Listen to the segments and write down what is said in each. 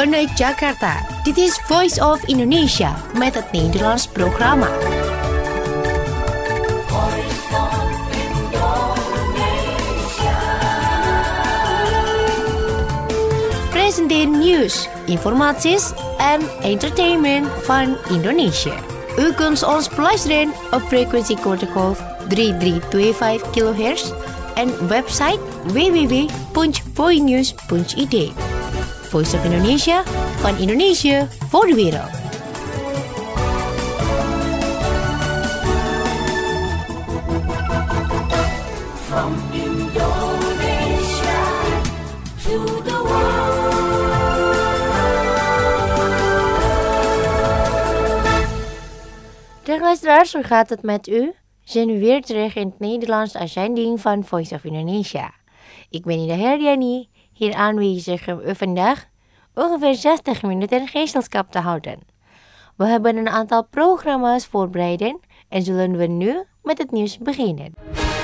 Vanuit Jakarta, dit is Voice of Indonesia met het Nederlands programma. Presenteer nieuws, informaties en entertainment van Indonesia. U kunt ons beluisteren op frequentie kortgolf 3325 kHz en website www.voinews.id. Voice of Indonesia, van Indonesië voor de wereld. From Indonesia to the world. Dag luisteraars, hoe gaat het met u? We zijn nu weer terug in het Nederlands uitzending van Voice of Indonesia. Ik ben Ida Herdiani, hier aanwezig om u vandaag ongeveer 60 minuten gezelschap te houden. We hebben een aantal programma's voorbereid en zullen we nu met het nieuws beginnen.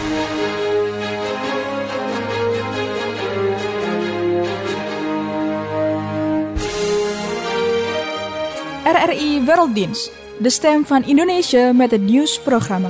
RRI Werelddienst, de stem van Indonesië met het nieuwsprogramma.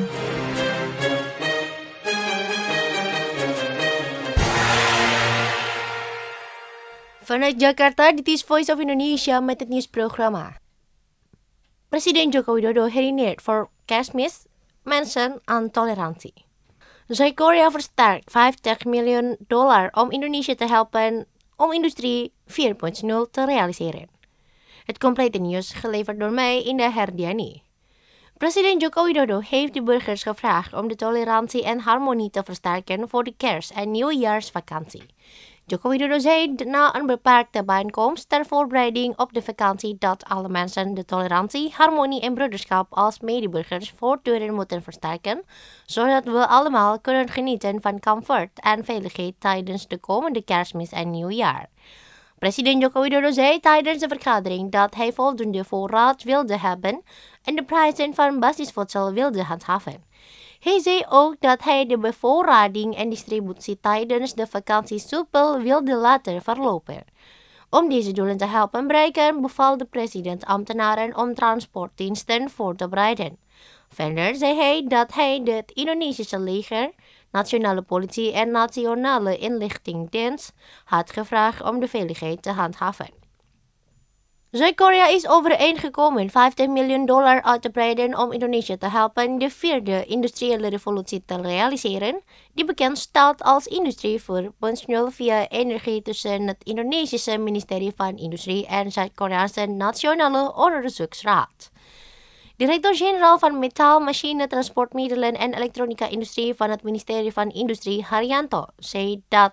Vanuit Jakarta, dit is Voice of Indonesia met het nieuwsprogramma. Presiden Joko Widodo herinnert voor Kerstmis mensen aan tolerantie. Zuid-Korea versterkt $50 miljoen om Indonesië te helpen om industrie 4.0 te realiseren. Het complete nieuws geleverd door mij, Indah Herdiani. President Joko Widodo heeft de burgers gevraagd om de tolerantie en harmonie te versterken voor de kerst- en nieuwjaarsvakantie. Joko Widodo zei na een beperkte bijeenkomst ter voorbereiding op de vakantie dat alle mensen de tolerantie, harmonie en broederschap als medeburgers voortdurend moeten versterken, zodat we allemaal kunnen genieten van comfort en veiligheid tijdens de komende kerstmis en nieuwjaar. President Joko Widodo zei tijdens de vergadering dat hij voldoende voorraad wilde hebben en de prijzen van basisvoedsel wilde handhaven. Hij zei ook dat hij de bevoorrading en distributie tijdens de vakantie soepel wilde laten verlopen. Om deze doelen te helpen bereiken, beval de president ambtenaren om transportdiensten voor te bereiden. Verder zei hij dat hij het Indonesische leger, nationale politie en nationale inlichtingendienst had gevraagd om de veiligheid te handhaven. Zuid-Korea is overeengekomen $50 miljoen uit te breiden om Indonesië te helpen de vierde industriële revolutie te realiseren, die bekend staat als Industrie 4.0 via energie tussen het Indonesische ministerie van Industrie en Zuid-Koreaanse Nationale Onderzoeksraad. Directeur-generaal van Metaal, Machine, Transportmiddelen en Elektronica-industrie van het ministerie van Industrie, Haryanto, zei dat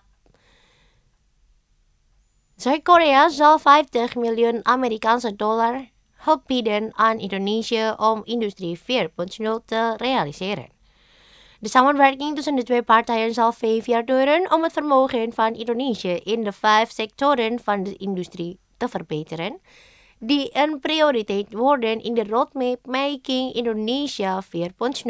Zuid-Korea zal $50 miljoen Amerikaanse dollar hulp bieden aan Indonesië om Industrie 4.0 te realiseren. De samenwerking tussen de twee partijen zal 5 jaar duren om het vermogen van Indonesië in de 5 sectoren van de industrie te verbeteren, die een prioriteit worden in de roadmap Making Indonesia 4.0.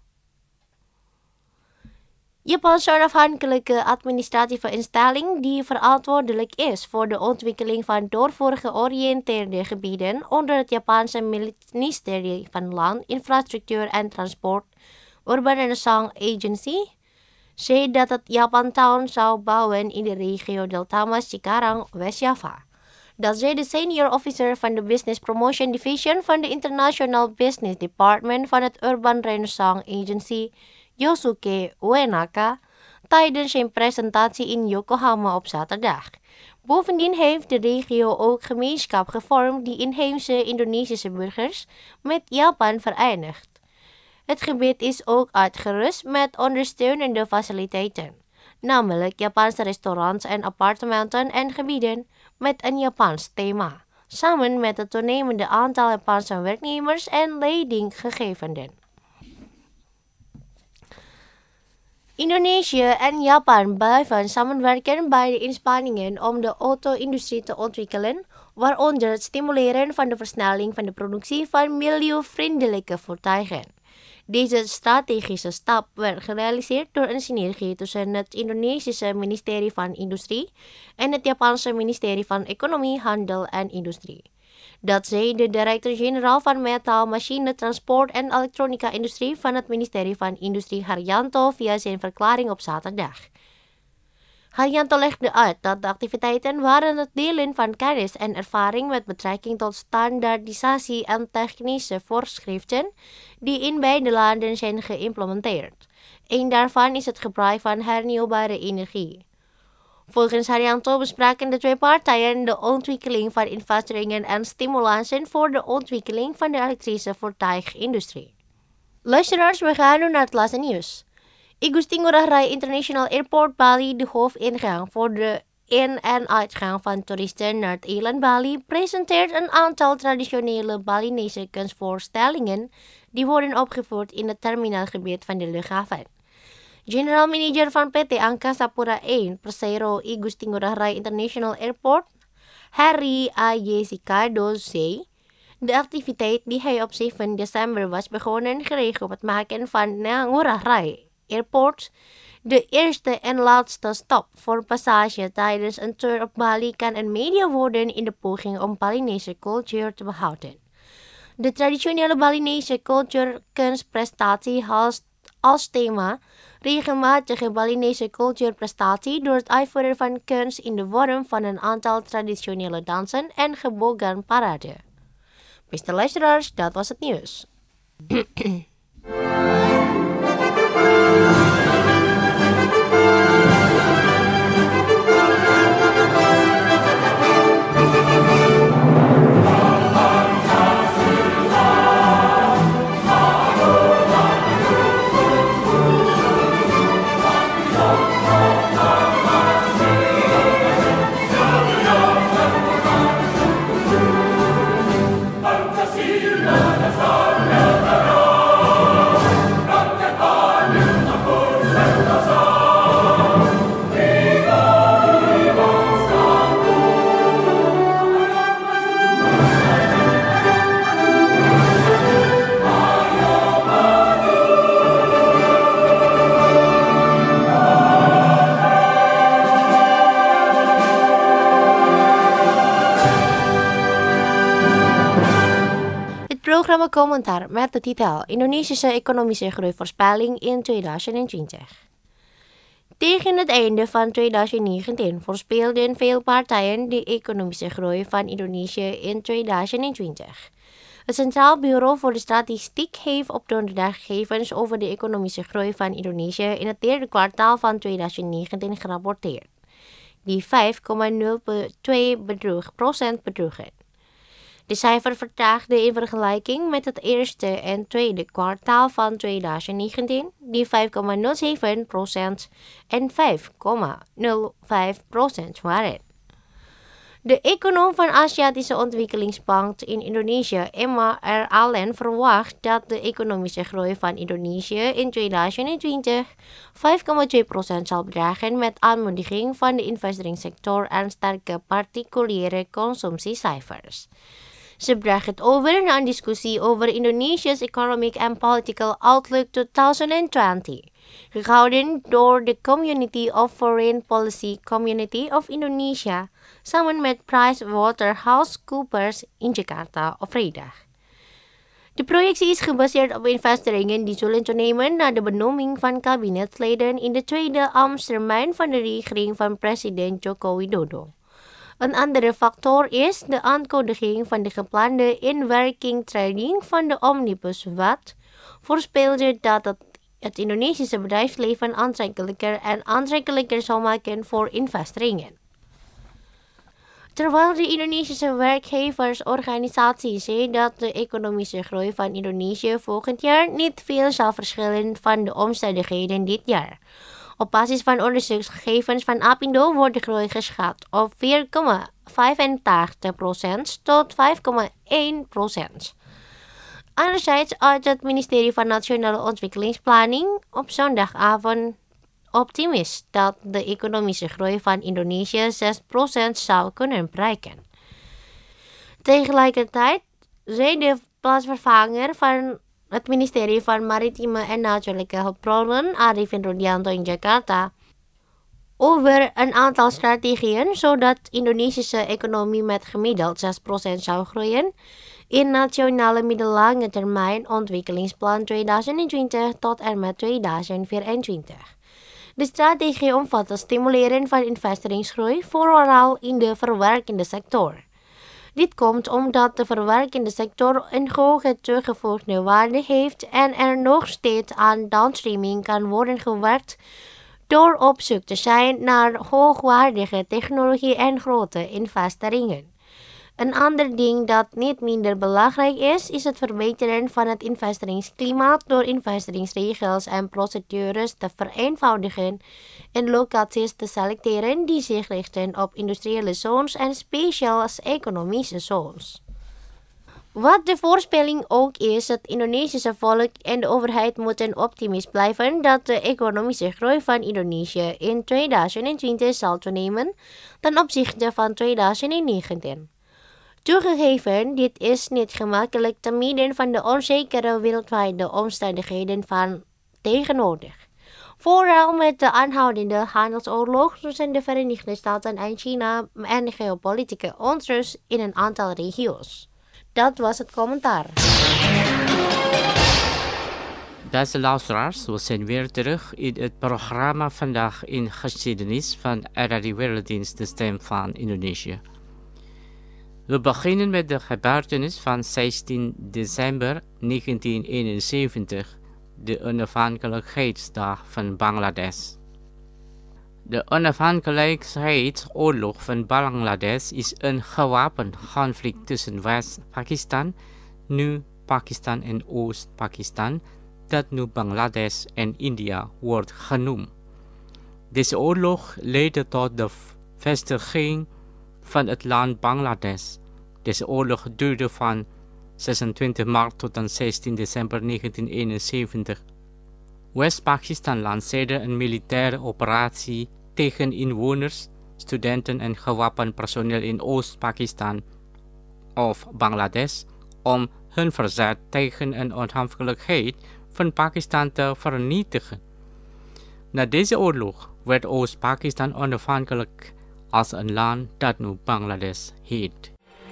Japanse onafhankelijke administratieve instelling die verantwoordelijk is voor de ontwikkeling van doorvoergeoriënteerde gebieden onder het Japanse ministerie van Land, Infrastructuur en Transport, Urban Renaissance Agency, zei dat het Japantown zou bouwen in de regio Deltamas Cikarang, West-Java. Dat zei de senior officer van de Business Promotion Division van de International Business Department van het Urban Renaissance Agency, Yosuke Uenaka, tijdens zijn presentatie in Yokohama op zaterdag. Bovendien heeft de regio ook gemeenschap gevormd die inheemse Indonesische burgers met Japan verenigt. Het gebied is ook uitgerust met ondersteunende faciliteiten, namelijk Japanse restaurants en appartementen en gebieden met een Japans thema, samen met het toenemende aantal Japanse werknemers en leidinggevenden. Indonesië en Japan blijven samenwerken bij de inspanningen om de auto-industrie te ontwikkelen, waaronder het stimuleren van de versnelling van de productie van milieuvriendelijke voertuigen. Deze strategische stap werd gerealiseerd door een synergie tussen het Indonesische ministerie van Industrie en het Japanse ministerie van Economie, Handel en Industrie. Dat zei de directeur-generaal van metaal, machine, transport en elektronica-industrie van het ministerie van Industrie Haryanto via zijn verklaring op zaterdag. Haryanto legde uit dat de activiteiten waren het delen van kennis en ervaring met betrekking tot standaardisatie en technische voorschriften die in beide landen zijn geïmplementeerd. Een daarvan is het gebruik van hernieuwbare energie. Volgens Haryanto bespraken de twee partijen de ontwikkeling van investeringen en stimulansen voor de ontwikkeling van de elektrische voertuigindustrie. Luisteraars, we gaan nu naar het laatste nieuws. Igusti Ngurah Rai International Airport Bali, de hoofdingang voor de in- en uitgang van toeristen naar het eiland Bali, presenteert een aantal traditionele Balinese kunstvoorstellingen die worden opgevoerd in het terminalgebied van de luchthaven. General Manager van PT Angkasa Pura I Persero Igusti Ngurah Rai International Airport, Harry A.J. Sicardo, zei: de activiteit die hij op 7 december was begonnen gericht op het maken van Ngurah Rai Airport de eerste en laatste stap voor passage tijdens een tour op Bali kan een media worden in de poging om Balinese cultuur te behouden. De traditionele Balinese cultuurkunstprestatie als thema regelmatige Balinese cultuurprestatie door het uitvoeren van kunst in de vorm van een aantal traditionele dansen en gebogen parade. Beste luisteraars, dat was het nieuws. Programma commentaar met de titel Indonesische economische groeivoorspelling in 2020. Tegen het einde van 2019 voorspelden veel partijen de economische groei van Indonesië in 2020. Het Centraal Bureau voor de Statistiek heeft op donderdag gegevens over de economische groei van Indonesië in het derde kwartaal van 2019 gerapporteerd, die 5,02% bedroegen. De cijfer vertraagde in vergelijking met het eerste en tweede kwartaal van 2019, die 5,07% en 5,05% waren. De econoom van Aziatische Ontwikkelingsbank in Indonesië, Emma R. Allen, verwacht dat de economische groei van Indonesië in 2020 5,2% zal bedragen met aanmoediging van de investeringssector en sterke particuliere consumptiecijfers. Ze bracht het over na een discussie over Indonesia's Economic and Political Outlook 2020, gehouden door de Community of Foreign Policy Community of Indonesia, samen met PricewaterhouseCoopers in Jakarta op vrijdag. De projectie is gebaseerd op investeringen die zullen toenemen na de benoeming van kabinetsleden in de tweede ambtstermijn van de regering van president Joko Widodo. Een andere factor is de aankondiging van de geplande inwerkingtreding van de Omnibuswet, voorspelde dat het Indonesische bedrijfsleven aantrekkelijker zal maken voor investeringen. Terwijl de Indonesische werkgeversorganisatie zei dat de economische groei van Indonesië volgend jaar niet veel zal verschillen van de omstandigheden dit jaar. Op basis van onderzoeksgegevens van Apindo wordt de groei geschat op 4,85% tot 5,1%. Anderzijds uit het ministerie van Nationale Ontwikkelingsplanning op zondagavond optimistisch dat de economische groei van Indonesië 6% zou kunnen bereiken. Tegelijkertijd zei de plaatsvervanger van het ministerie van Maritieme en Natuurlijke Hulpbronnen, Arifin Rudianto in Jakarta, over een aantal strategieën zodat Indonesische economie met gemiddeld 6% zou groeien in Nationale Middellange Termijn Ontwikkelingsplan 2020 tot en met 2024. De strategie omvat het stimuleren van investeringsgroei, vooral in de verwerkende sector. Dit komt omdat de verwerkende sector een hoge toegevoegde waarde heeft en er nog steeds aan downstreaming kan worden gewerkt door op zoek te zijn naar hoogwaardige technologie en grote investeringen. Een ander ding dat niet minder belangrijk is het verbeteren van het investeringsklimaat door investeringsregels en procedures te vereenvoudigen en locaties te selecteren die zich richten op industriële zones en speciaal economische zones. Wat de voorspelling ook is, het Indonesische volk en de overheid moeten optimistisch blijven dat de economische groei van Indonesië in 2020 zal toenemen ten opzichte van 2019. Toegegeven, dit is niet gemakkelijk te midden van de onzekere wereldwijde omstandigheden van tegenwoordig. Vooral met de aanhoudende handelsoorlog tussen de Verenigde Staten en China en geopolitieke onrust in een aantal regio's. Dat was het commentaar. Beste luisteraars, we zijn weer terug in het programma Vandaag in Geschiedenis van RRI Werelddienst, de stem van Indonesië. We beginnen met de gebeurtenis van 16 december 1971, de onafhankelijkheidsdag van Bangladesh. De onafhankelijkheidsoorlog van Bangladesh is een gewapend conflict tussen West-Pakistan, nu Pakistan en Oost-Pakistan, dat nu Bangladesh en India wordt genoemd. Deze oorlog leidde tot de vestiging van het land Bangladesh. Deze oorlog duurde van 26 maart tot aan 16 december 1971. West-Pakistan lanceerde een militaire operatie tegen inwoners, studenten en gewapend personeel in Oost-Pakistan of Bangladesh om hun verzet tegen een onafhankelijkheid van Pakistan te vernietigen. Na deze oorlog werd Oost-Pakistan onafhankelijk als een land dat nu Bangladesh heet.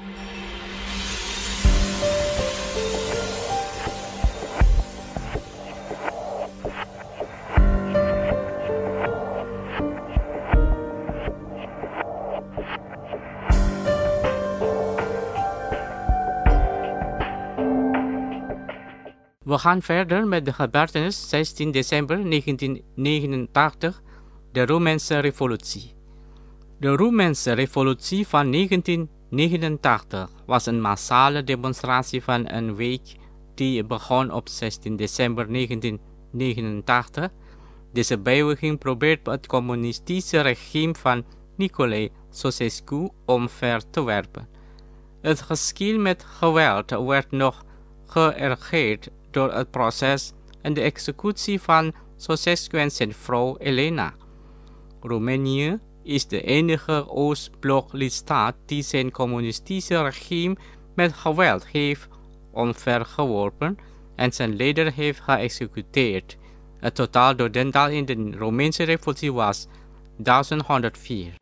We gaan verder met de gebeurtenis 16 december 1989, de Roemeense revolutie. De Roemeense revolutie van 1989 was een massale demonstratie van een week die begon op 16 december 1989. Deze beweging probeert het communistische regime van Nicolae Ceausescu omver te werpen. Het geschil met geweld werd nog geërgerd door het proces en de executie van Ceausescu en zijn vrouw Elena. Roemenië is de enige Oostblok-lidstaat die zijn communistische regime met geweld heeft omvergeworpen en zijn leider heeft geëxecuteerd. Het totaal dodental in de Roemeense revolutie was 1104.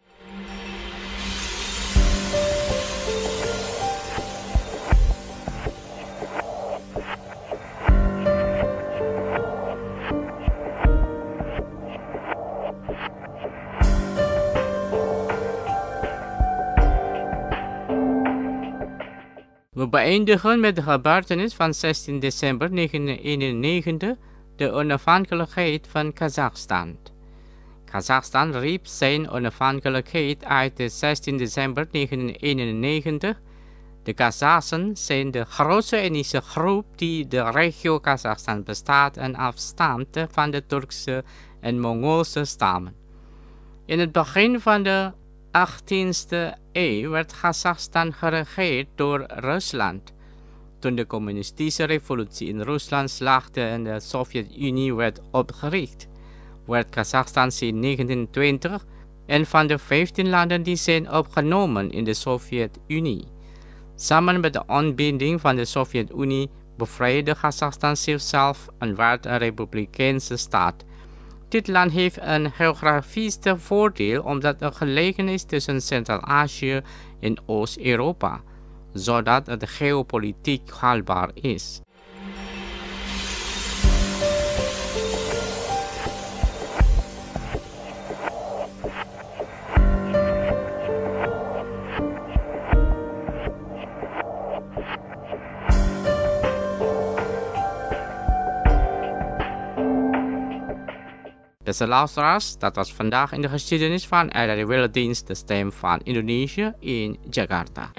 We beëindigen met de gebeurtenis van 16 december 1991, de onafhankelijkheid van Kazachstan. Kazachstan riep zijn onafhankelijkheid uit op 16 december 1991. De Kazachen zijn de grootste etnische groep die de regio Kazachstan bestaat en afstamt van de Turkse en Mongoolse stammen. In het begin van de 18e eeuw werd Kazachstan geregeerd door Rusland. Toen de communistische revolutie in Rusland slaagde en de Sovjet-Unie werd opgericht, werd Kazachstan sinds 1920 een van de 15 landen die zijn opgenomen in de Sovjet-Unie. Samen met de ontbinding van de Sovjet-Unie bevrijdde Kazachstan zichzelf en werd een republikeinse staat. Dit land heeft een geografisch voordeel omdat het gelegen is tussen Centraal-Azië en Oost-Europa, zodat het geopolitiek haalbaar is. Beste luisteraars, dat was vandaag in de geschiedenis van RRI Werelddienst, de stem van Indonesië in Jakarta.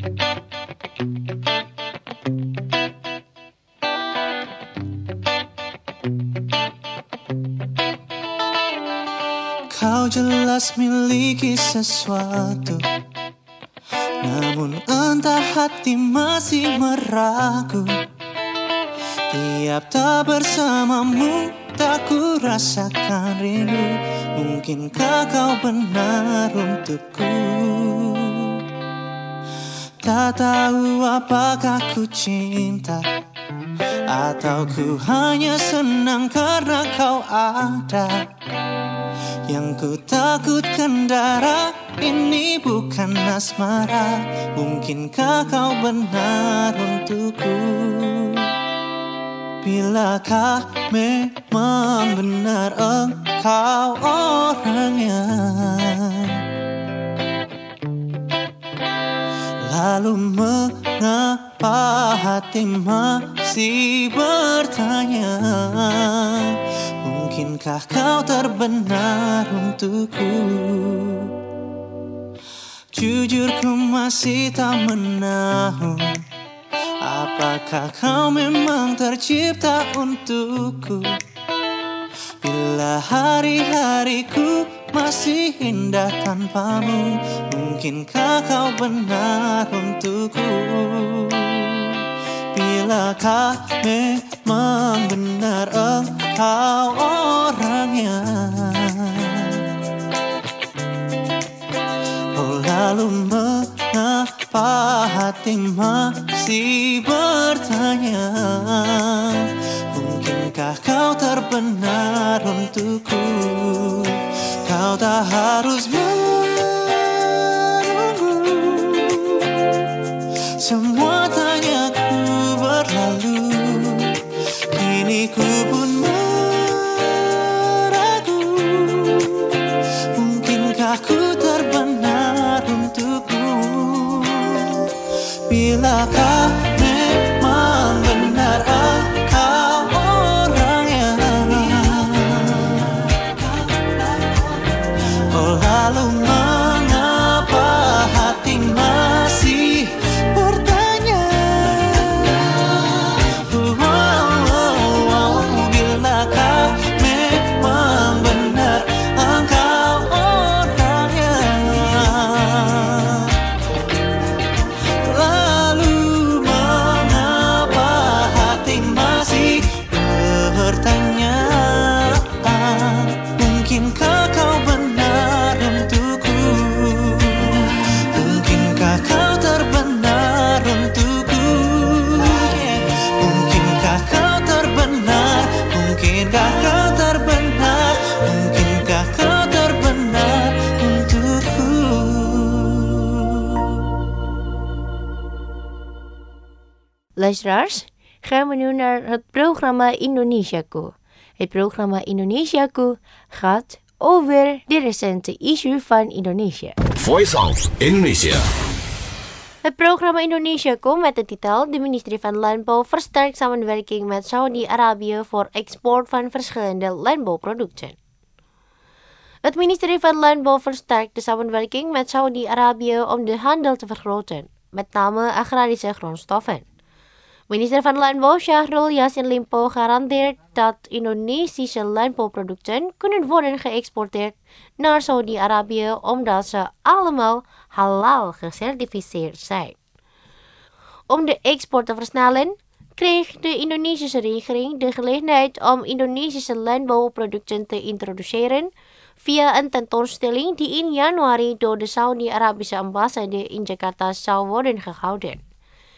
Kau jelas miliki sesuatu, namun entah hati masih meragu. Tiap tak bersamamu, tak ku rasakan rindu. Mungkinkah kau benar untukku? Tak tahu apakah ku cinta, atau ku hanya senang karena kau ada. Yang ku takutkan darah ini bukan asmara. Mungkinkah kau benar untukku? Bilakah memang benar engkau orangnya? Lalu mengapa hati masih bertanya? Mungkinkah kau terbenar untukku? Jujur ku masih tak menahu, apakah kau memang tercipta untukku? Bila hari-hariku masih indah tanpamu, mungkinkah kau benar untukku? Bilakah memang benar engkau orangnya? Oh, lalu mengapa hati masih bertanya? Mungkinkah kau terbenar untukku? Kau tak harus menunggu, semua tanyaku berlalu. Kini ku pun meragu, mungkinkah ku terbenar untukmu? Bilakah memang benar engkau orangnya? Oh, lalu mengapa hati masih bertanya? Bilakah memang benar engkau orangnya? Lalu mengapa hati masih bertanya? Mungkinkah kau benar untukku? Mungkinkah kau terbenar untukku? Mungkinkah kau terbenar? Mungkinkah kau terbenar? Mungkinkah kau terbenar untukku? Luisteraars, gaan we nu naar het programma Indonesiaku. Het programma Indonesiaku gaat over de recente issue van Indonesië. Voice of Indonesia. Het programma Indonesiaku met de titel De ministerie van Landbouw versterkt samenwerking met Saudi-Arabië voor export van verschillende landbouwproducten. Het ministerie van Landbouw versterkt de samenwerking met Saudi-Arabië om de handel te vergroten, met name agrarische grondstoffen. Minister van Landbouw Syahrul Yassin Limpo garandeert dat Indonesische landbouwproducten kunnen worden geëxporteerd naar Saudi-Arabië omdat ze allemaal halal gecertificeerd zijn. Om de export te versnellen, kreeg de Indonesische regering de gelegenheid om Indonesische landbouwproducten te introduceren via een tentoonstelling die in januari door de Saudi-Arabische ambassade in Jakarta zou worden gehouden.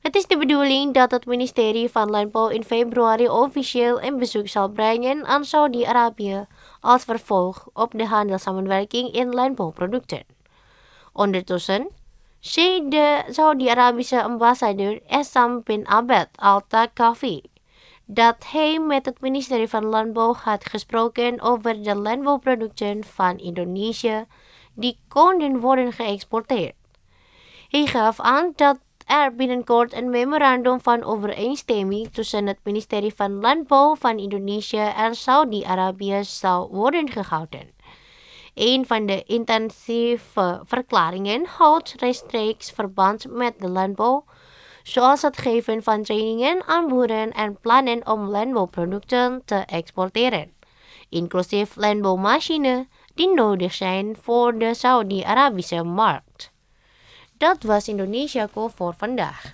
Het is de bedoeling dat het ministerie van Landbouw in februari officieel een bezoek zal brengen aan Saudi-Arabië als vervolg op de handelssamenwerking in landbouwproducten. Ondertussen zei de Saudi-Arabische ambassadeur Essam bin Abed Al-Thaqafi dat hij met het ministerie van Landbouw had gesproken over de landbouwproducten van Indonesië die konden worden geëxporteerd. Hij gaf aan dat er binnenkort een memorandum van overeenstemming tussen het ministerie van Landbouw van Indonesië en Saudi-Arabië zou worden gehouden. Een van de intensieve verklaringen houdt rechtstreeks verband met de landbouw, zoals het geven van trainingen aan boeren en plannen om landbouwproducten te exporteren, inclusief landbouwmachines die nodig zijn voor de Saudi-Arabische markt. Dat was Indonesiaku voor vandaag.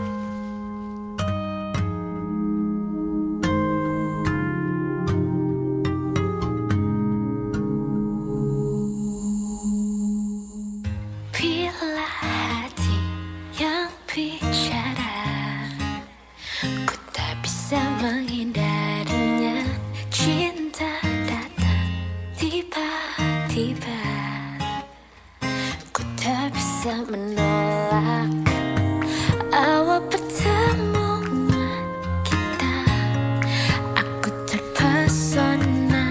Bila hati yang bicara, ku tak bisa menghindarinya. Cinta datang tiba-tiba, ku tak bisa menolak awal pertemuan kita. Aku terpesona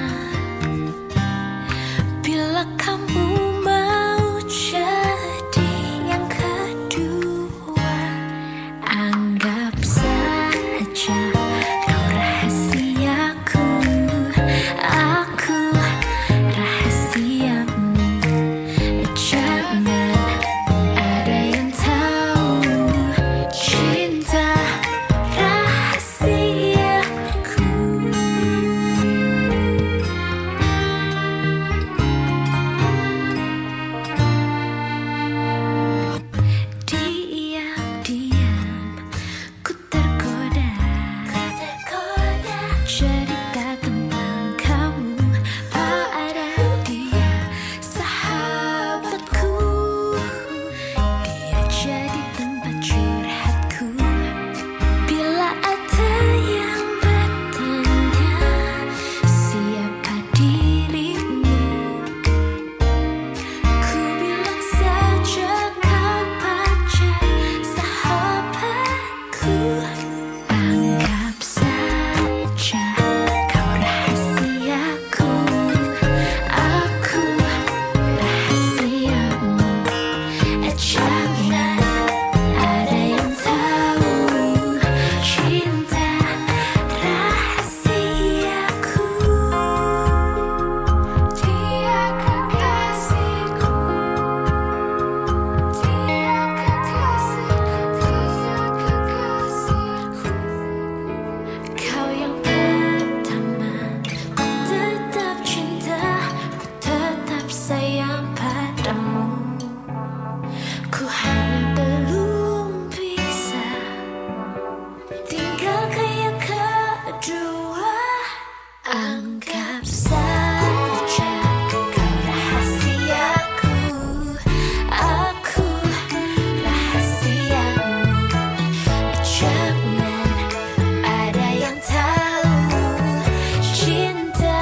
bila kamu mau jadi yang kedua. Anggap saja kau rahasiaku, aku rahasiamu. Jangan ada yang tahu cinta rahasiaku. Diam-diam ku tergoda cerita tentang kamu pada dia, sahabatku. Dia jadi tempat curhatku. Bila ada yang bertanya siapa dirimu, ku bilang saja kau pacar sahabatku. Anggap saja kau rahasiaku, aku rahasiamu. Jangan ada yang tahu cinta rahasiaku. Dia kekasihku, dia kekasihku, kekasihku. Kau yang pertama, ku tetap cinta, ku tetap sayang padamu. Ku hanya belum bisa tinggalkan yang kedua. Anggap saja kau rahasiaku, aku rahasiamu. Jangan ada yang tahu cinta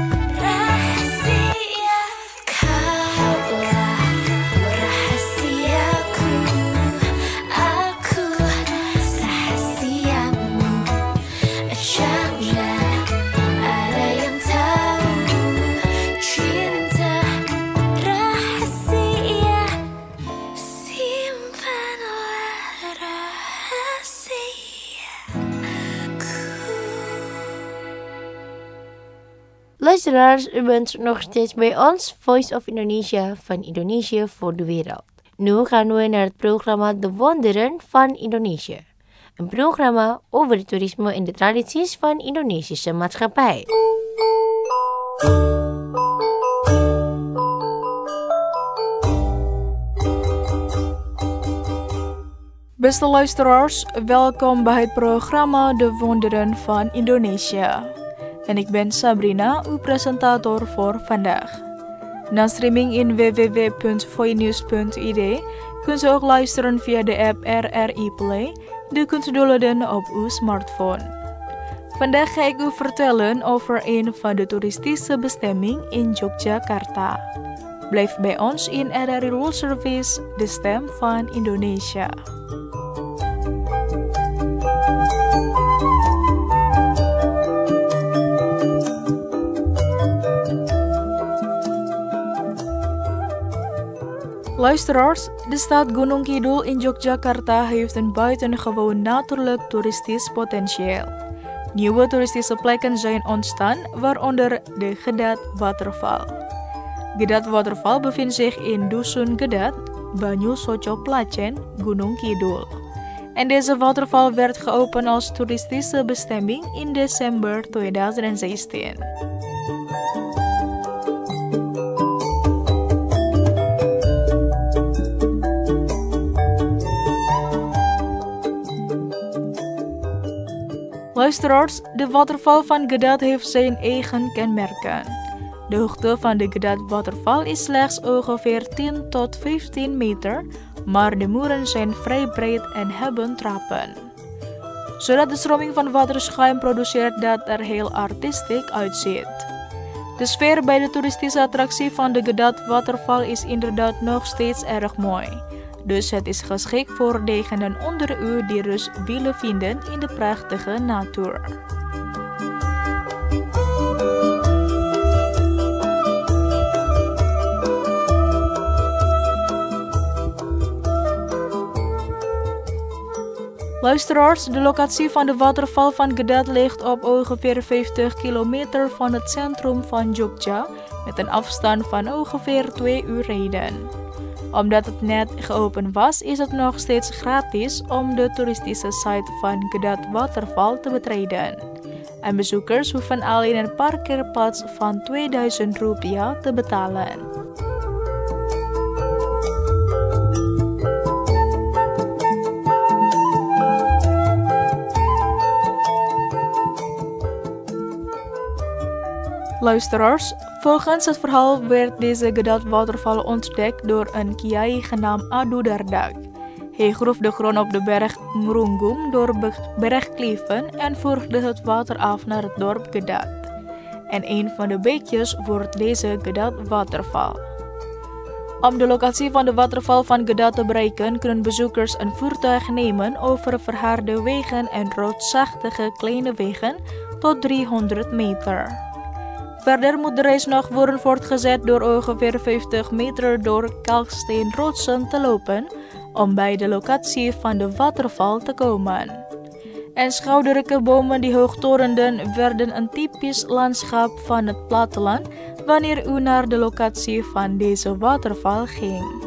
rahasia. Kaulah rahasiaku, aku rahasiamu. Jangan ada yang tahu cinta rahasia. Simpanlah rahasiaku. Luisteraars, u bent nog steeds bij ons, Voice of Indonesia van Indonesië voor de wereld. Nu gaan we naar het programma De Wonderen van Indonesië. Een programma over het toerisme en de tradities van Indonesische maatschappij. Beste luisteraars, welkom bij het programma De Wonderen van Indonesië. En ik ben Sabrina, uw presentator voor vandaag. Na streaming in www.voinews.id kunt u ook luisteren via de app RRI Play de kunt downloaden op uw smartphone. Vandaag ga ik u vertellen over een van de toeristische bestemmingen in Yogyakarta. Blijf bij ons in RRI World Service, de stem van Indonesia. Luisteraars, de stad Gunung Kidul in Yogyakarta heeft een buitengewoon natuurlijk toeristisch potentieel. Nieuwe toeristische plekken zijn ontstaan, waaronder de Gedat Waterval. Gedat Waterval bevindt zich in Dusun Gedat, Banyu Soco Placen, Gunung Kidul. En deze waterval werd geopend als toeristische bestemming in december 2016. Luisteraars, de waterval van Gedat heeft zijn eigen kenmerken. De hoogte van de Gedat waterval is slechts ongeveer 10 tot 15 meter, maar de muren zijn vrij breed en hebben trappen. Zodat de stroming van waterschuim produceert dat er heel artistiek uitziet. De sfeer bij de toeristische attractie van de Gedat waterval is inderdaad nog steeds erg mooi. Dus het is geschikt voor degenen onder u die rust willen vinden in de prachtige natuur. Luisteraars, de locatie van de waterval van Gedat ligt op ongeveer 50 kilometer van het centrum van Jogja, met een afstand van ongeveer 2 uur rijden. Omdat het net geopend was, is het nog steeds gratis om de toeristische site van Gedat Waterval te betreden. En bezoekers hoeven alleen een parkeerplaats van 2000 rupiah te betalen. Luisteraars, volgens het verhaal werd deze Gedat waterval ontdekt door een kiai genaamd Adu Dardak. Hij groef de grond op de berg Ngrunggung door bergkliffen en voerde het water af naar het dorp Gedat. En een van de beekjes wordt deze Gedat waterval. Om de locatie van de waterval van Gedat te bereiken, kunnen bezoekers een voertuig nemen over verharde wegen en rotsachtige kleine wegen tot 300 meter. Verder moet de reis nog worden voortgezet door ongeveer 50 meter door kalksteenrotsen te lopen om bij de locatie van de waterval te komen. En schouderlijke bomen die hoog torenden werden een typisch landschap van het platteland wanneer u naar de locatie van deze waterval ging.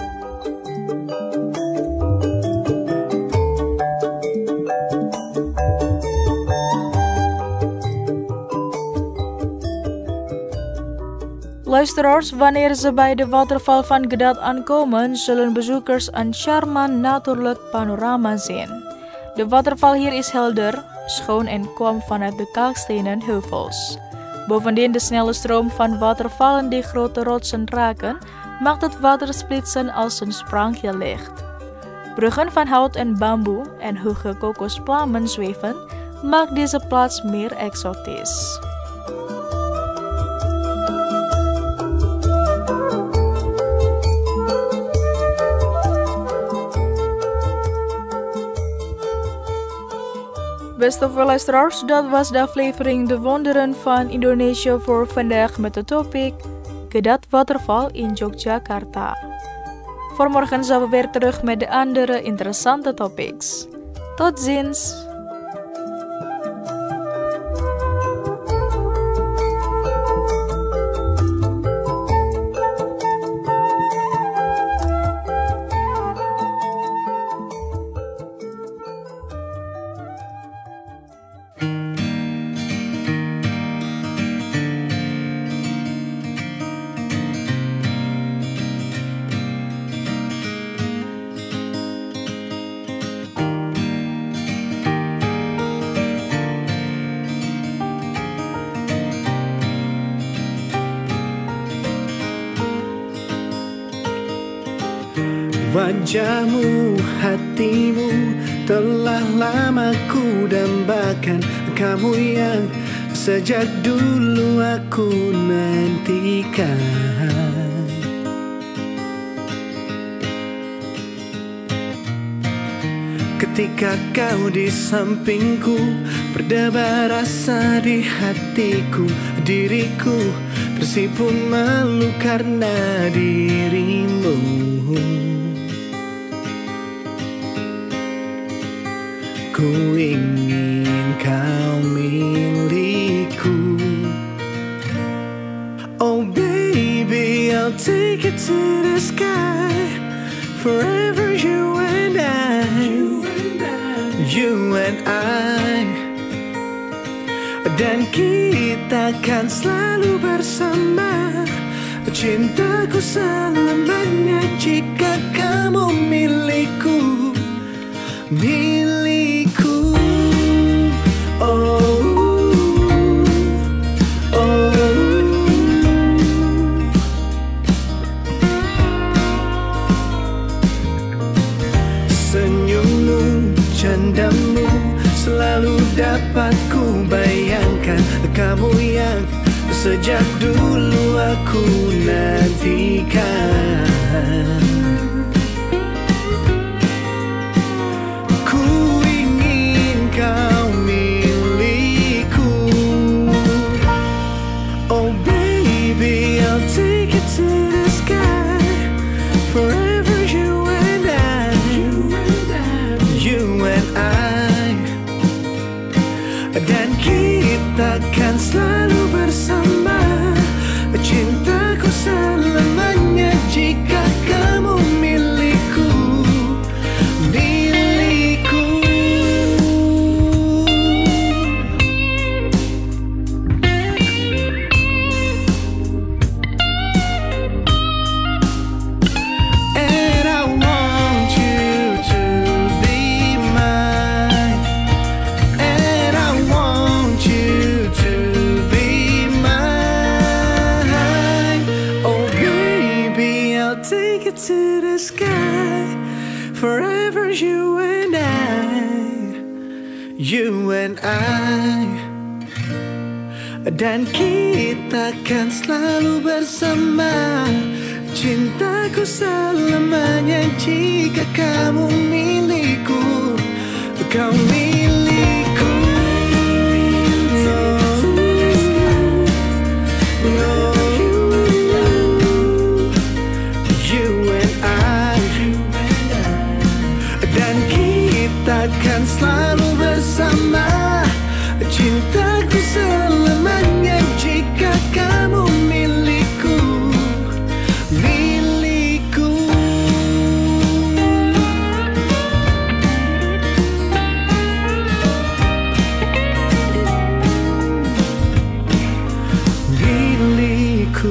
Luisteraars, wanneer ze bij de waterval van Gedat aankomen, zullen bezoekers een charmant natuurlijk panorama zien. De waterval hier is helder, schoon en kwam vanuit de kalkstenen heuvels. Bovendien de snelle stroom van watervallen die grote rotsen raken, maakt het water splitsen als een sprankje licht. Bruggen van hout en bamboe en hoge kokospalmen zweven, maakt deze plaats meer exotisch. Beste luisteraars, dat was de aflevering De Wonderen van Indonesië voor vandaag met de topic Gedat Waterval in Yogyakarta. Voor morgen zijn we weer terug met de andere interessante topics. Tot ziens! Wajahmu, hatimu Telah lama ku dambakan kamu yang sejak dulu aku nantikan. Ketika kau di sampingku, berdebar rasa di hatiku. Diriku tersipu malu karena dirimu. Ku ingin kau milikku. Oh baby, I'll take it to the sky. Forever you and I. You and I. Dan kita kan selalu bersama. Cintaku selamanya jika kamu milikku. Milikku. Oh, oh. Senyummu, candamu selalu dapat ku bayangkan. Kamu yang sejak dulu aku nantikan. Ku ingin kau milikku. Oh baby, I'll take it to the sky. Forever you and I. You and I. Dan kita kan selalu bersama. Cintaku selamanya jika kamu milikku. Milikku. And I want you to be mine. And I want you to be mine. Oh baby, I'll take it to the sky. Forever you and I. You and I. Dan kita kan selalu bersama. Cintaku selamanya jika kamu milikku. Kau milikku. No. You and I. Dan kita kan selalu bersama. Cintaku selamanya jika kamu milikku. Milikku. Milikku.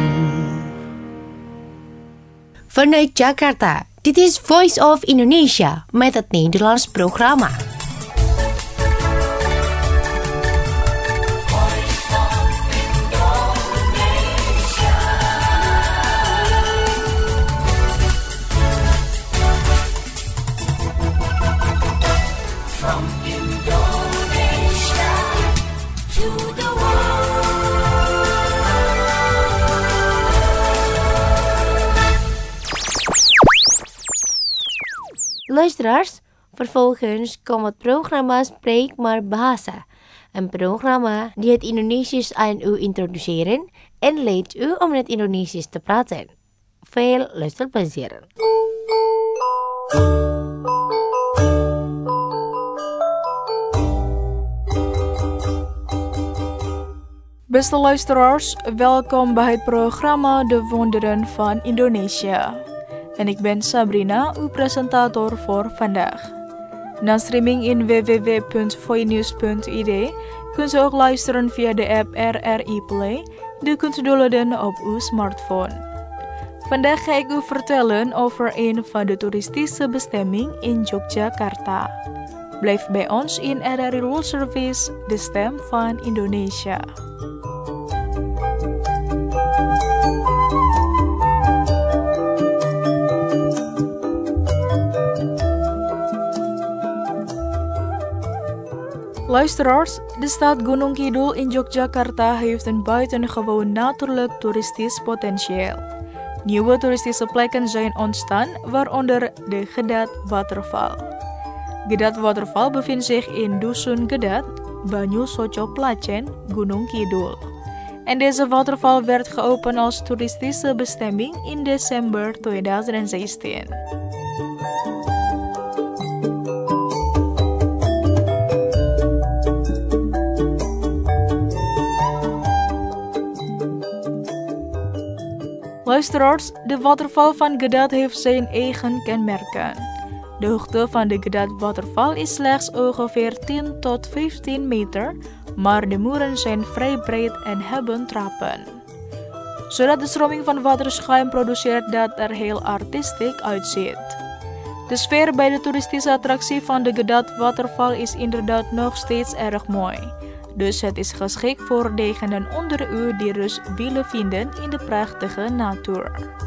Vanuit Jakarta, dit is Voice of Indonesia met het Nederlands programma. From Indonesia to the world. Luisteraars, vervolgens komt het programma Spreek maar Bahasa. Een programma die het Indonesisch aan u introduceren en leert u om het Indonesisch te praten. Veel luisterplezier. Beste luisteraars, welkom bij het programma De Wonderen van Indonesië. En ik ben Sabrina, uw presentator voor vandaag. Na streaming in www.voinews.id kunt u ook luisteren via de app RRI Play. Die kunt u downloaden op uw smartphone. Vandaag ga ik u vertellen over een van de toeristische bestemmingen in Yogyakarta. Blijf bij ons in RRI World Service, de stem van Indonesia. Luisteraars, de stad Gunung Kidul in Yogyakarta heeft een buitengewoon natuurlijk toeristisch potentieel. Nieuwe toeristische plekken zijn ontstaan, waaronder de Gedat Waterval. Gedat Waterval bevindt zich in Dusun Gedat, Banyu Soco Placen, Gunung Kidul. En deze waterval werd geopend als toeristische bestemming in december 2016. Luisteraars, de waterval van Gedat heeft zijn eigen kenmerken. De hoogte van de Gedat waterval is slechts ongeveer 10 tot 15 meter, maar de muren zijn vrij breed en hebben trappen. Zodat de stroming van water schuim produceert dat er heel artistiek uitziet. De sfeer bij de toeristische attractie van de Gedat waterval is inderdaad nog steeds erg mooi. Dus het is geschikt voor degenen onder u die rust willen vinden in de prachtige natuur.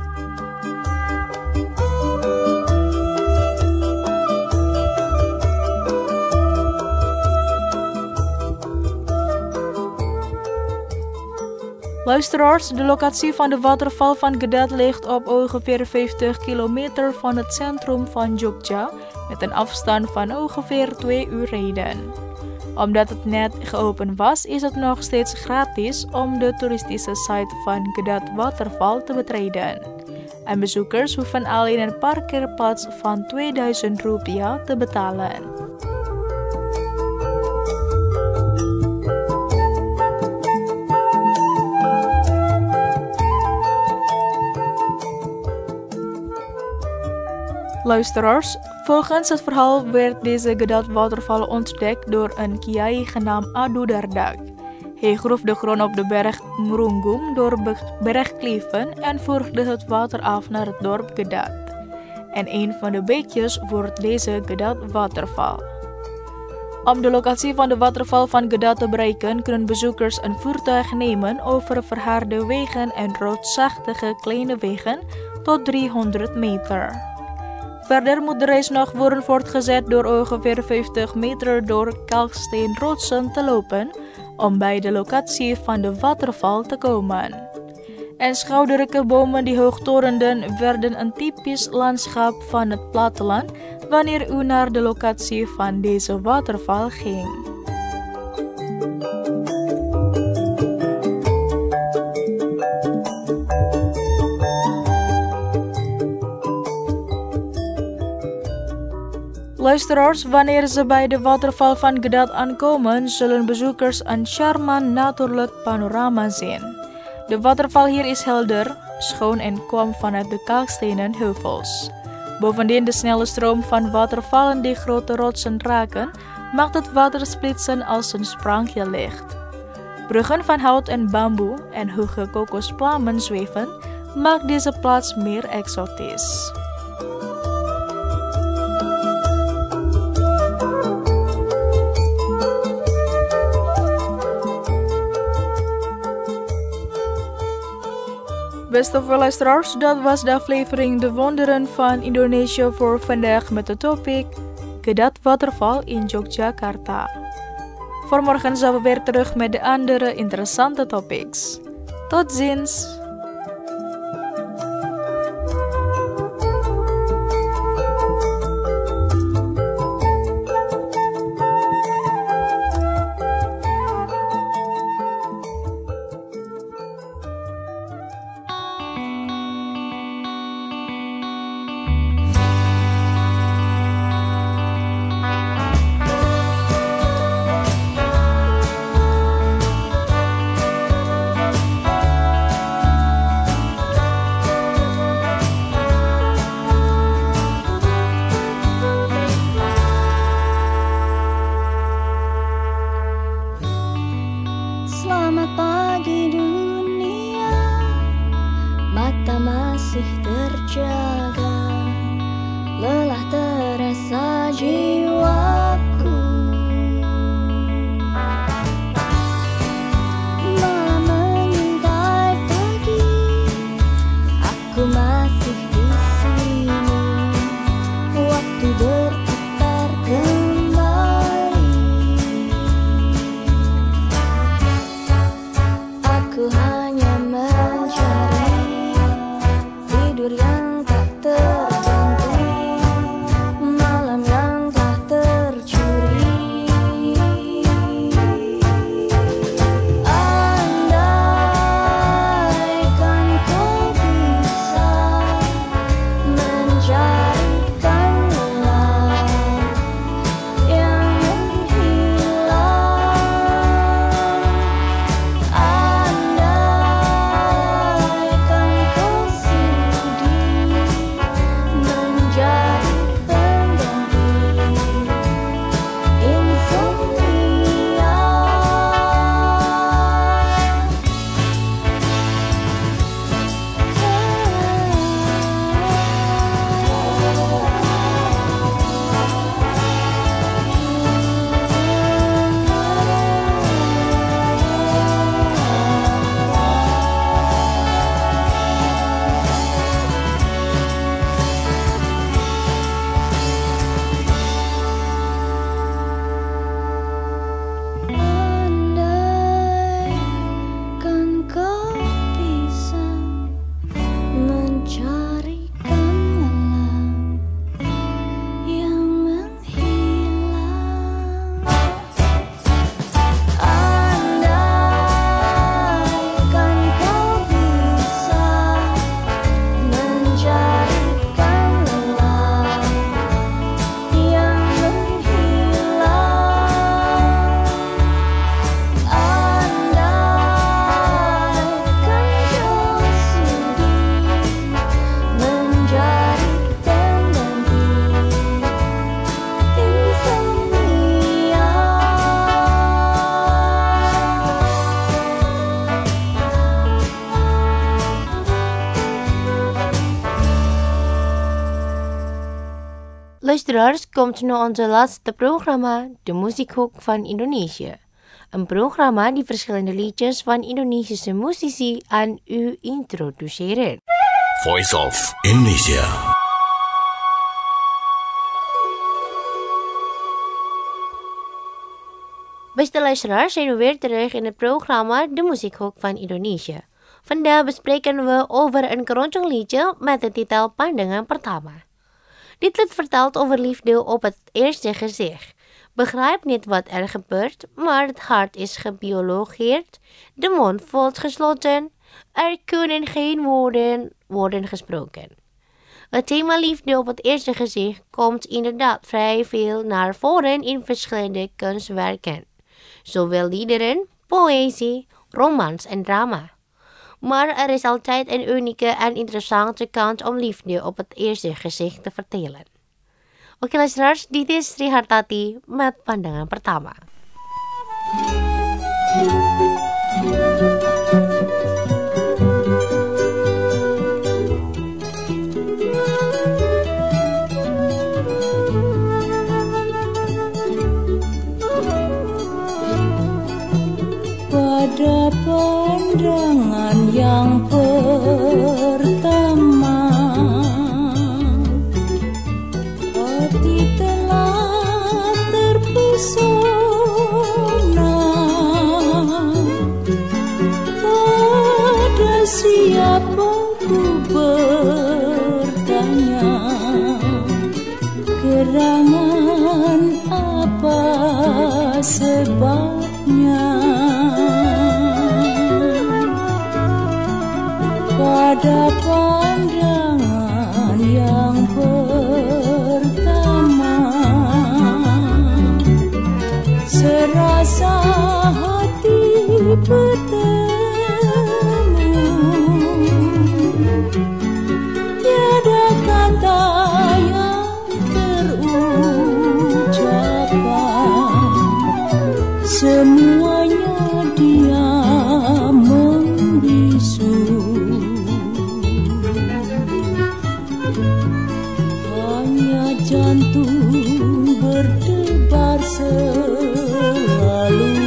Luisteraars, de locatie van de waterval van Gedat ligt op ongeveer 50 kilometer van het centrum van Jogja, met een afstand van ongeveer 2 uur rijden. Omdat het net geopend was, is het nog steeds gratis om de toeristische site van Gedat Waterval te betreden. En bezoekers hoeven alleen een parkeerplaats van Rp2000 te betalen. Luisteraars, volgens het verhaal werd deze Gedat waterval ontdekt door een kiai genaamd Adu Dardak. Hij groef de grond op de berg Ngrunggung door bergkliffen en voerde het water af naar het dorp Gedat. En een van de beekjes wordt deze Gedat waterval. Om de locatie van de waterval van Gedat te bereiken, kunnen bezoekers een voertuig nemen over verharde wegen en rotsachtige kleine wegen tot 300 meter. Verder moet de reis nog worden voortgezet door ongeveer 50 meter door kalksteenrotsen te lopen om bij de locatie van de waterval te komen. En schouderrijke bomen die hoog torenden werden een typisch landschap van het platteland wanneer u naar de locatie van deze waterval ging. Luisteraars, wanneer ze bij de waterval van Gedat aankomen, zullen bezoekers een charmant natuurlijk panorama zien. De waterval hier is helder, schoon en kwam vanuit de kalkstenen heuvels. Bovendien de snelle stroom van watervallen die grote rotsen raken, maakt het water splitsen als een sprankje licht. Bruggen van hout en bamboe en hoge kokospalmen zweven, maakt deze plaats meer exotisch. Beste luisteraars, dat was de aflevering De Wonderen van Indonesië voor vandaag met de topic Gedat Waterval in Yogyakarta. Voor morgen zijn we weer terug met de andere interessante topics. Tot ziens! Selamat pagi dunia, mata masih terjaga, lelah terasa jiwaku. Malam mengintai pagi, aku masih di sini. Waktu berputar kembali. Ku hanya mencari tidur yang tak terganti, malam yang tak tercuri. Andaikan kau bisa mencarikan lelah yang menghilang, andaikan kau sudi menjadi pengganti insomnia. Andaikan kau bisa mencarikan malam yang menghilang, andaikan kau bisa mencarikan lelah yang menghilang, andaikan kau sudi menjadi pengganti insomnia. Luisteraars, komt nu onze laatste programma, de Muziekhoek van Indonesië. Een programma die verschillende liedjes van Indonesische muzici aan u introduceren. Voice of Indonesia. Beste luisteraars, zijn we weer terug in het programma De Muziekhoek van Indonesië. Vandaag bespreken we over een keroncong liedje met de titel Pandangan Pertama. Dit lied vertelt over liefde op het eerste gezicht. Begrijp niet wat er gebeurt, maar het hart is gebiologeerd, de mond voelt gesloten, er kunnen geen woorden worden gesproken. Het thema liefde op het eerste gezicht komt inderdaad vrij veel naar voren in verschillende kunstwerken. Zowel liederen, poëzie, romans en drama. Maar er is altijd een unieke en interessante kant om liefde op het eerste gezicht te vertellen. Oke luisteraars, dit is Sri Hartati met Pandangan Pertama. Pada pandangan yang pertama, hati telah terpesona. Pada siapa ku bertanya, gerangan apa sebabnya? Pada pandangan yang pertama, serasa hati bertemu, tiada kata yang terucapkan, semuanya dia membisu. Jantung berdebar selalu,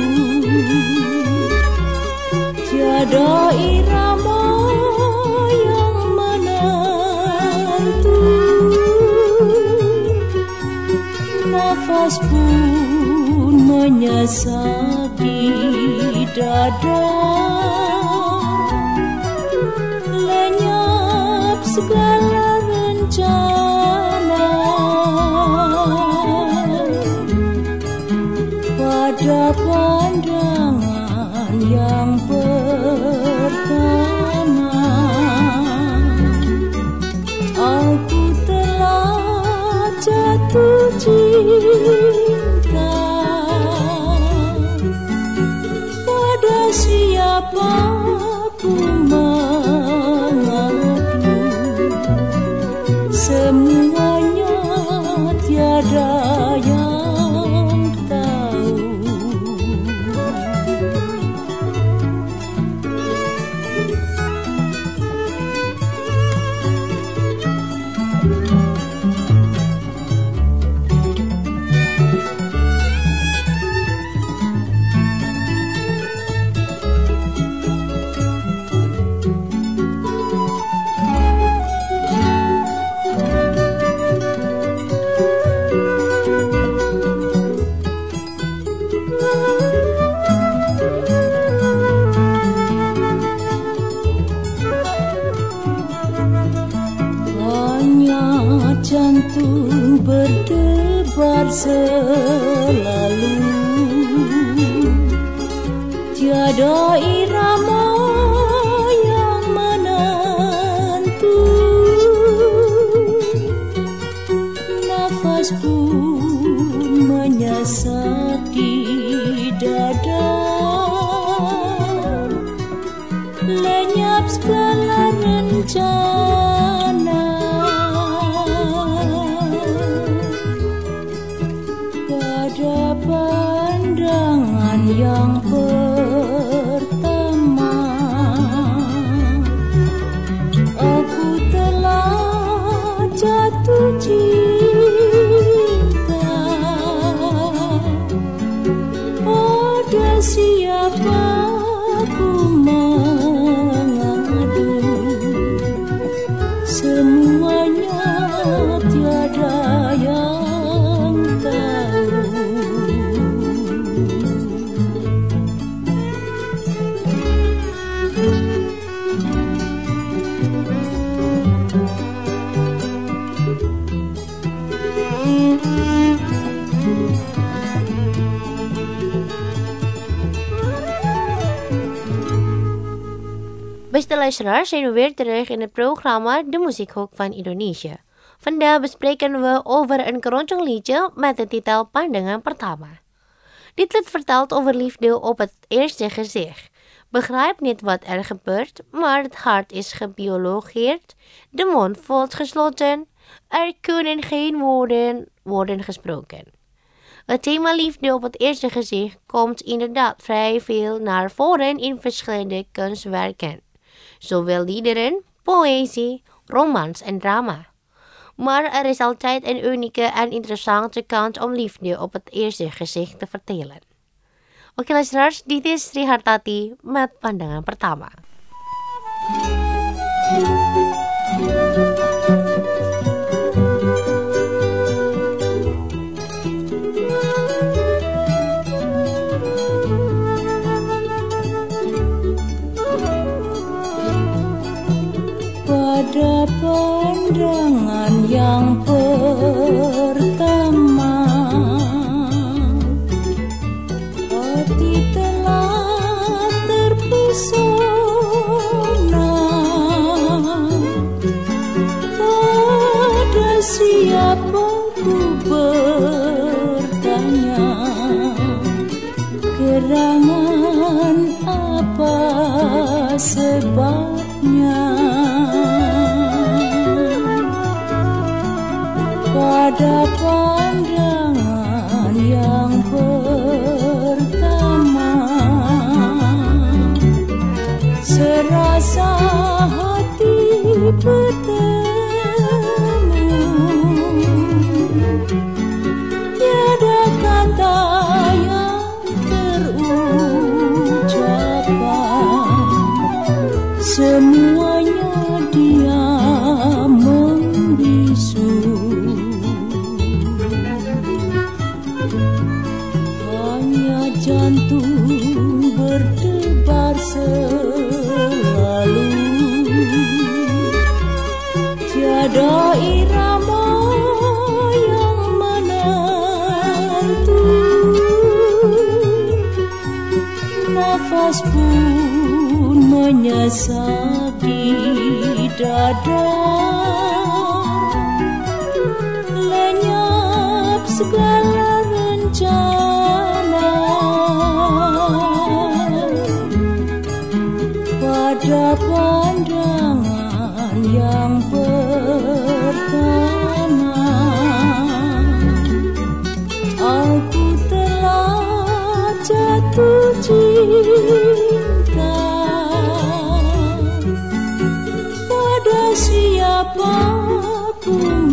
tiada irama yang menentu, nafas pun menyesal di dada. yang pertama, aku telah jatuh cinta pada siapa ku mengadu, semuanya tiada yang tahu. Jantung berdebar selalu, tiada irama yang menentu, nafas pun menyesat di dada, lenyap segala rencana. Pada pandangan yang pertama, aku telah jatuh cinta pada siapa ku mengadu, semuanya tiada yang tahu. Beste luisteraars, zijn we weer terug in het programma De Muziekhoek van Indonesia. Vandaag bespreken we over een keroncong liedje met de titel Pandangan Pertama. Dit lied vertelt over liefde op het eerste gezicht. Begrijp niet wat er gebeurt, maar het hart is gebiologeerd, de mond voelt gesloten, er kunnen geen woorden worden gesproken. Het thema liefde op het eerste gezicht komt inderdaad vrij veel naar voren in verschillende kunstwerken. Zowel liederen, poëzie, romans en drama. Maar er is altijd een unieke en interessante kant om liefde op het eerste gezicht te vertellen. Oke luisteraars, dit is Sri Hartati met Pandangan Pertama. Pada pandangan yang pertama, hati telah terpesona pada siapa ku bertanya, gerangan apa sebabnya. Pada pandangan yang pertama, serasa hati bertemu, tiada kata yang terucapkan, semuanya dia membisu. Jantung berdebar selalu, tiada irama yang menentu, nafas pun pun menyesak di dada, lenyap segala rencana. Pada pandangan yang pertama, aku telah jatuh cinta pada siapa ku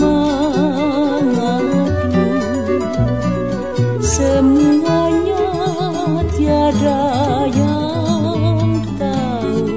mengadu. Semuanya tiada yang tahu.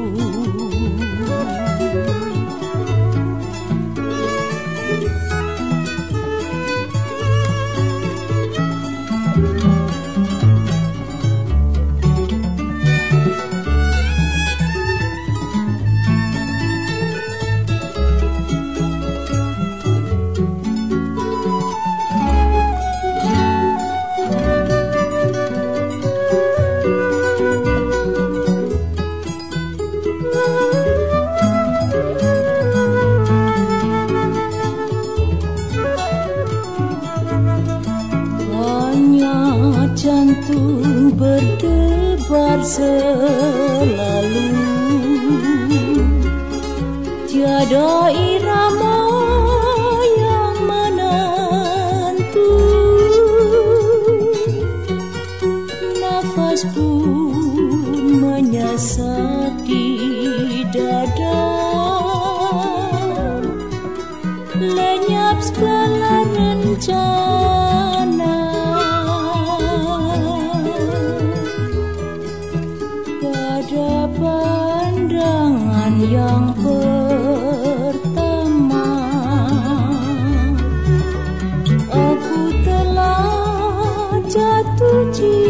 Jantung berdebar selalu, tiada irama yang menentu. Nafas pun menyesak di dada, lenyap segala rencana. Pada pandangan yang pertama, aku telah jatuh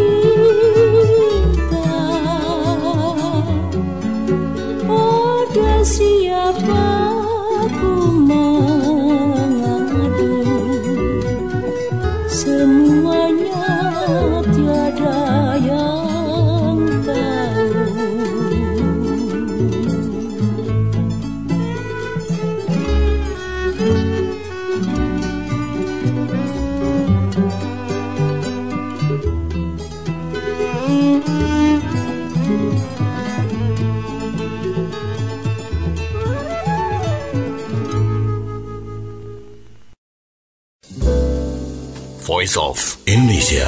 cinta pada siapa ku mengadu. Semuanya tiada yang tahu. Voice of Indonesia.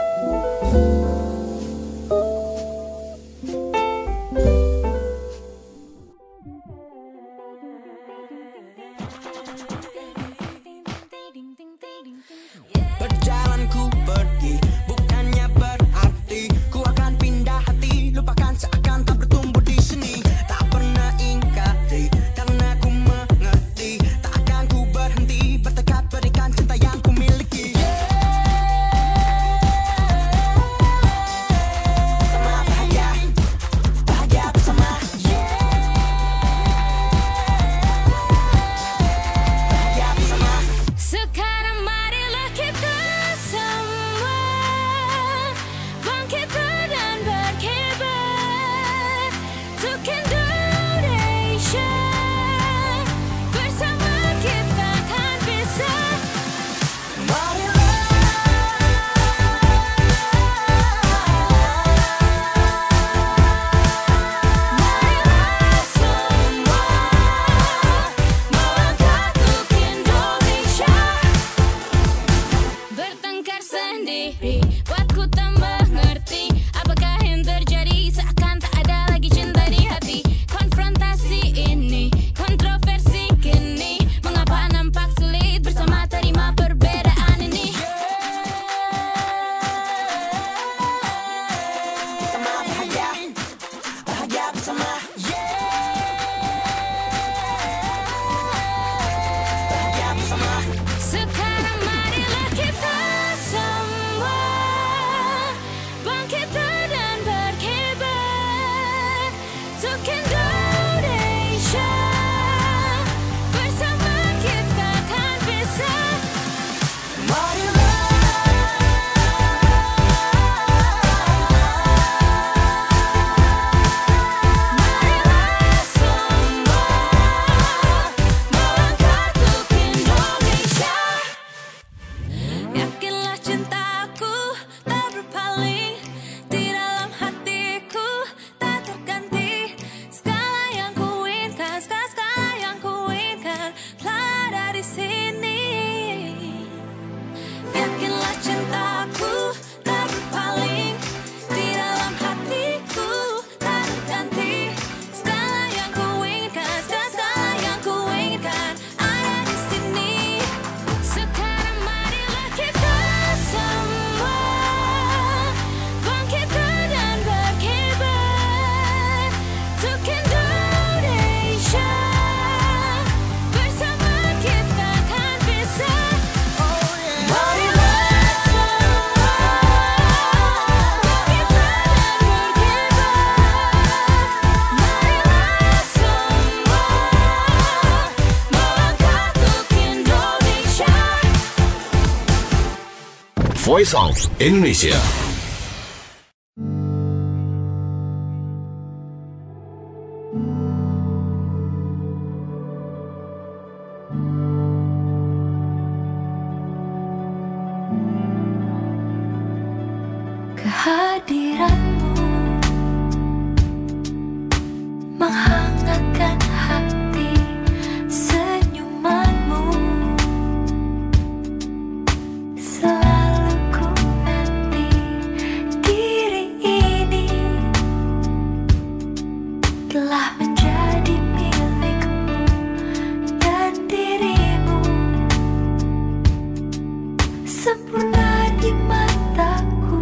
Berjalan ku pergi, bukannya berarti ku akan pindah hati, lupakan seakan tak bertumbuh di sini. Tak pernah ingkari, karena ku mengerti, tak akan ku berhenti, bertekad berikan cinta yang ku miliki. Bersama bahagia, bahagia bersama. Bahagia bersama. Sekarang marilah kita semua bangkit dan berkibar untuk Indonesia. Bersama kita kan bisa. Marilah semua melangkah untuk Indonesia. Bertengkar sendiri buatku tambah ngerti apakah yang terjadi, seakan tak ada lagi cinta di hati. Konfrontasi ini, kontroversi kini, mengapa nampak sulit bersama terima perbedaan ini. bersama bahagia, bahagia bersama. Bahagia bersama. Sekarang marilah kita semua bangkit dan berkibar untuk Indonesia. Bersama kita kan bisa. Marilah Voice of Indonesia. Kehadiranmu menghangatkan hati, senyumanmu selalu ku nanti. Diri ini telah menjadi milikmu, dan dirimu sempurna di mataku.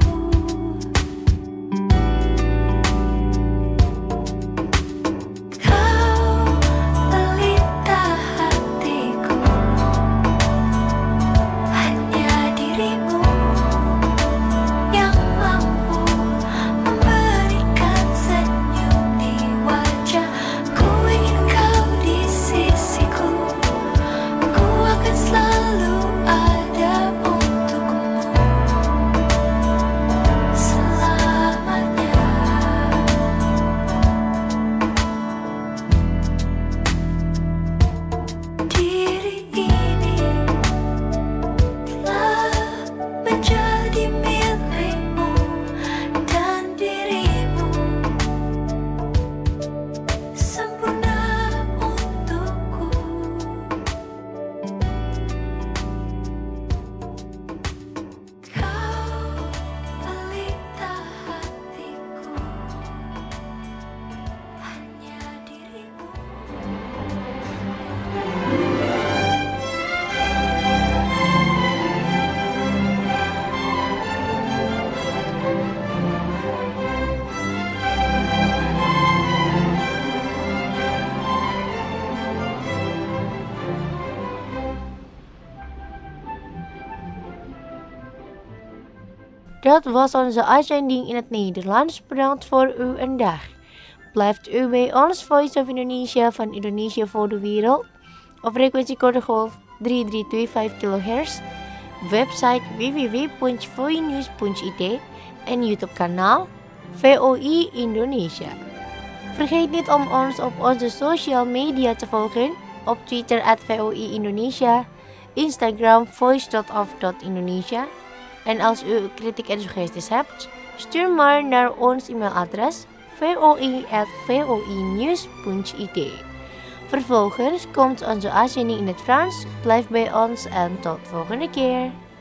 Dat was onze uitzending in het Nederlands. Bedankt voor uw aandacht. Blijft u bij ons Voice of Indonesia van Indonesië voor de wereld op frequentie kortegolf 3325 kHz, website www.voinews.it en YouTube kanaal VOI Indonesia. Vergeet niet om ons op onze social media te volgen, op Twitter @VOI Indonesia, Instagram voice.of.indonesia. En als u kritiek en suggesties hebt, stuur maar naar ons e-mailadres voi@voinews.it. Vervolgens komt onze uitzending in het Frans. Blijf bij ons en tot volgende keer.